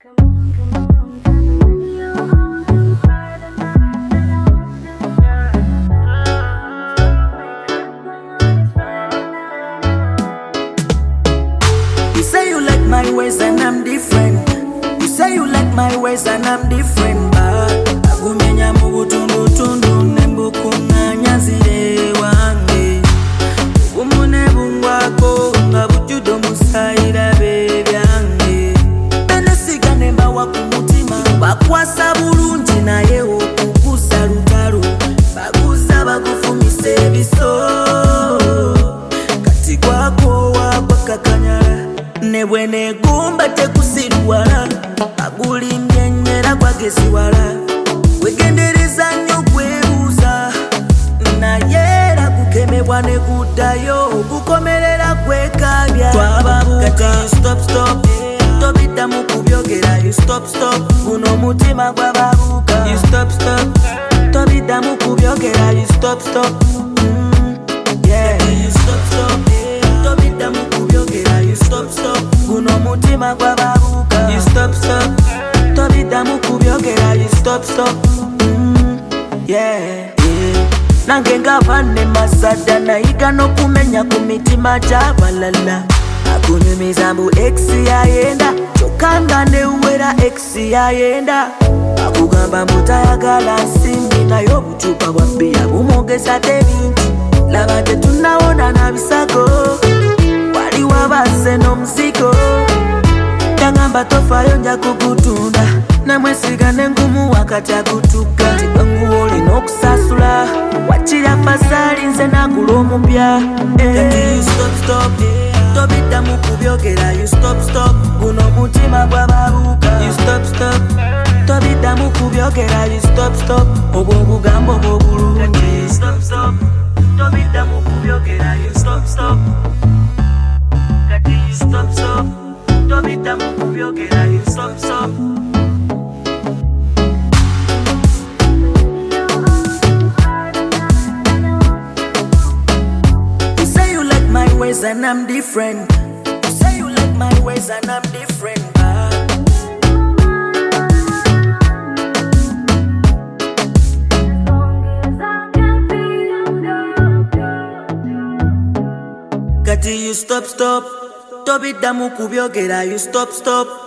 You say you like my ways and I'm different. You say you like my ways and I'm different. Agumenya mubutundu tundu nembukuna nyazire wange. Umune bungwako nga bujudo musaira bebyange. Benesiga nemba wakumutima bakwasa bulungi naye okukusa lutalo. Baguza bagufumise ebiso kati gwako wakwakakanyala. Nebwene gumba tekusirwala agulimbye nnyera gwagesiwala. Wegendereza nnyo gwebuuza naye era gukemebwa ne guddayo gukomerera gwekabya. Twababuka stop tobiddamu kubyogera you stop guno omutima gwababuka you stop tobiddamu kubyogera you stop yeah you stop tobiddamu kubyogera you stop guno omutima gwababuka you stop tobiddamu kubyogera you stop yeah nange ngavane masada nayiga n'okumenya ku mitima gy'abalala. Akunyumiza mbu ex yayenda kyokka newera ex yayenda. Akugamba mbu tayagala nsimbi naye obucupa bwa bbiya bumwogeza tebingi. Laba tetunnawona na bisago wali wabaze n'omuzigo. Yangamba tofaayo nja kugutunda namwesiga n'engumu wakati agutuka. Tibwenguwa olina okusasula wakirya fasaali nze nagula omupya. Stop tobiddamu kubyogera you stop guno omutima gwababuka you stop tobiddamu kubyogera you stop obwo obugambo bw'obulungi stop tobiddamu kubyogera you stop kati you stop tobiddamu kubyogera you stop. You say you like my ways and I'm different. You say you like my ways and I'm different. Kati you stop tobiddamu kubyogera you stop